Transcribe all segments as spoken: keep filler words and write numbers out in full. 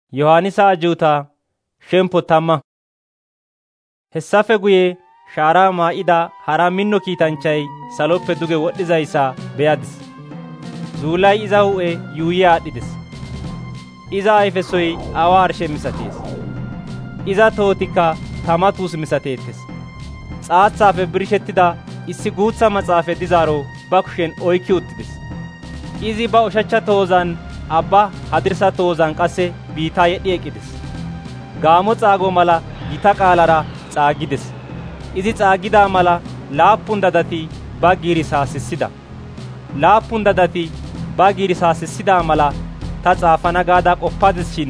Yohaanisa ajuuta shemppo tamma. Hessafe guye shaaraa maa'ida hara minno kiitanchchay saloppe duge wodhdhizayssa beyadis. Zuulay iza hu'e yuuyi aadhdhides. Iza ayfesoy awa arshe misatees. Iza tohotikka tama tuus misateettes. Xaathaafe birshettida issi guutha maxaafe dizaaro ba kushen oykki uttides. Izi ba ushachcha tohozan abba, hadirsa tohozan qasse biittaa yedhdhi eqqides. Gaamo xaago mala gita qaalara xaagides. Izi xaagida mala laappun dadati ba giiris haasissida. Laappun dadati ba giiris haasissida mala ta xaafana gaada qoppadis shin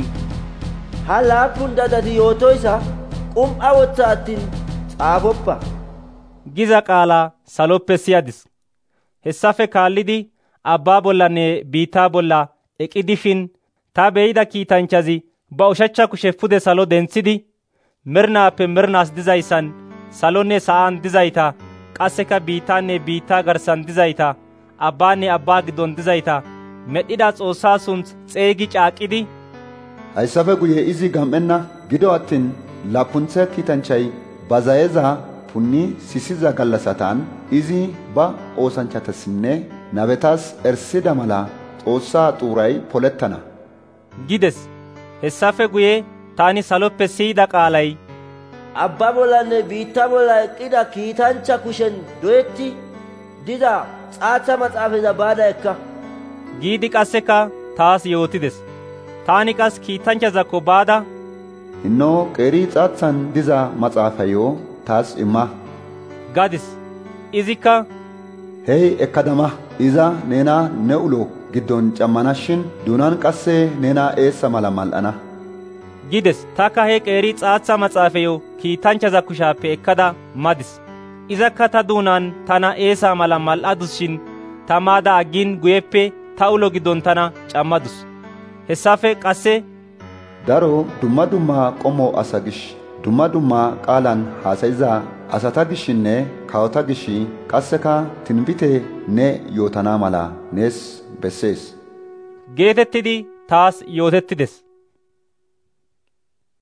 ha laappun dadati yootoysa qum'a wotha attin xaafoppa giza qaala saloppe siyadis. Hessafe kaallidi abbaa bollanne biittaa bolla eqqi dishin ta be'ida kiitanchchazi ba ushachcha kushe pude salo denthidi mernaappe mernaas dizayssan salonne sa'aan dizayta qasseka biittaanne biittaa garssan dizayta abbaanne abbaa giddon dizayta medhida Xoossaa sunth xeegi caaqqidi, hayssafe guye izi gam7enna. Gido attin laappuntha kiitanchchay ba zayeza punni sisiza gallassatan izi ba oosanchatassinne nabetas ersida mala Xoossaa xuuray polettana gides. Hessafe guye taani saloppe siyida qaalay, abbaa bollanne biittaa bolla eqqida kiitanchcha kushen doyetti diza xaatha maxaafeza baada ekka giidi qasseka taas yootides. Taani qas kiitanchchazakko baada, hinno qeeri xaathan diza maxaafayo taas imma gadis. Izikka, hey ekkadama iza nena ne ulo giddon cammanashin duunan qasse nena eessa mala mal7ana gides. Taka he qeeri xaatha maxaafayo kiitanchchaza kushaappe ekkada madis. Izakka ta duunan tana eessa mala mal7adus shin ta maada aggin guyeppe ta ulo giddon tana cammadus. Hessafe qasse daro dumma dumma qommo asa gish dumma dumma qaalan haasayiza asata gishinne kawota gish qasseka tinbite ne yootana mala nees bessees geetettidi taas yootettides.